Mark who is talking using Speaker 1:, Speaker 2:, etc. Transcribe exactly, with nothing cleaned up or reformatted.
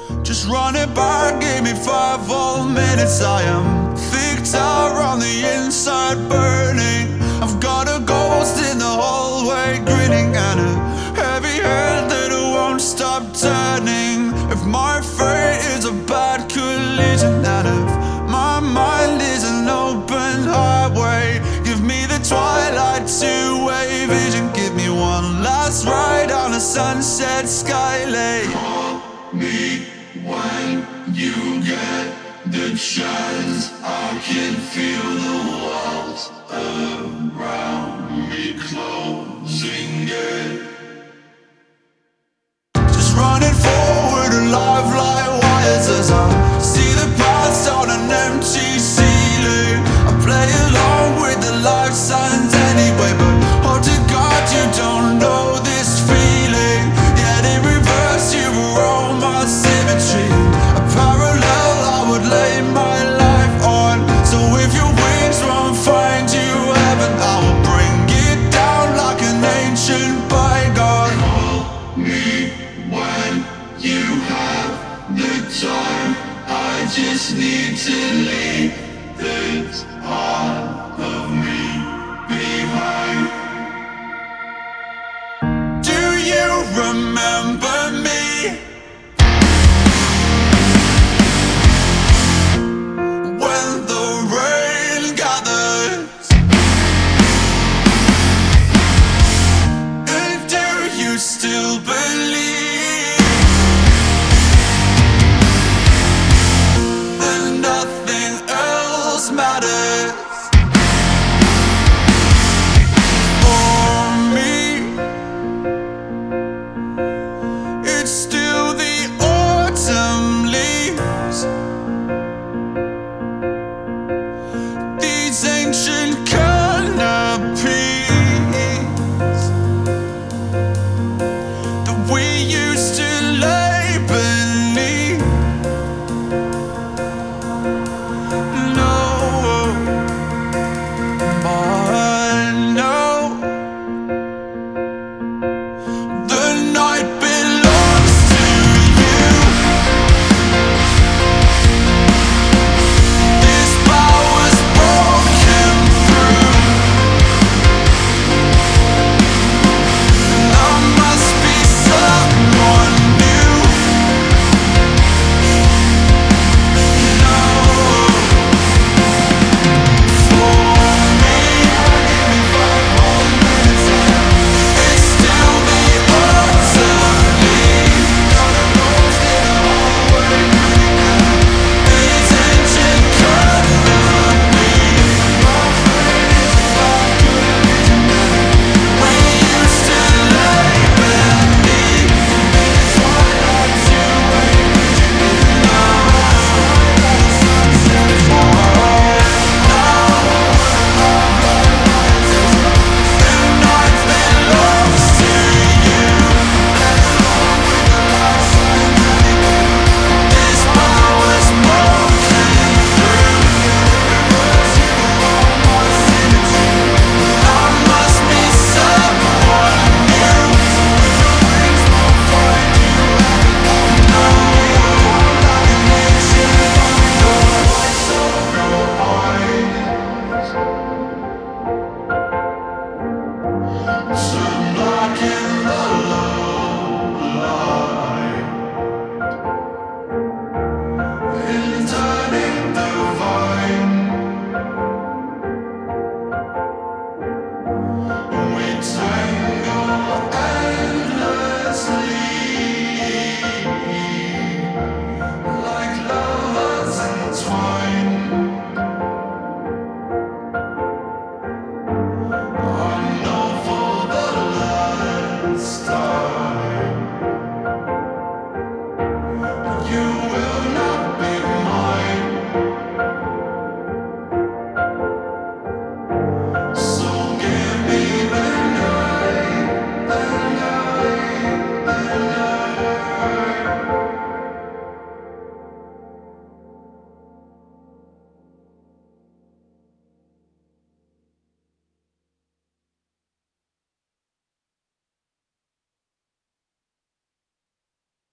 Speaker 1: Just run it back, give me five whole minutes. I am Victor on the inside, burning. I've got a ghost in the hallway, grinning, and a heavy head that won't stop turning. If my fate is a bad collision, and if my mind is an open highway, give me the twilight two-way vision. Give me one last ride on a sunset skylake.
Speaker 2: Call me when you get the chance. I can feel the walls around me closing in.
Speaker 1: Just running forward, alive like wires, as I see the past on an empty ceiling. I play along with the life signs anyway, but oh to God, you don't know this feeling. Yet in reverse, you were all my symmetry. A parallel I would lay my life on. So if your wings won't find you heaven, I will bring it down like an ancient bygone.
Speaker 2: Call me when you have the time. I just need to leave this part of me behind.
Speaker 1: Do you remember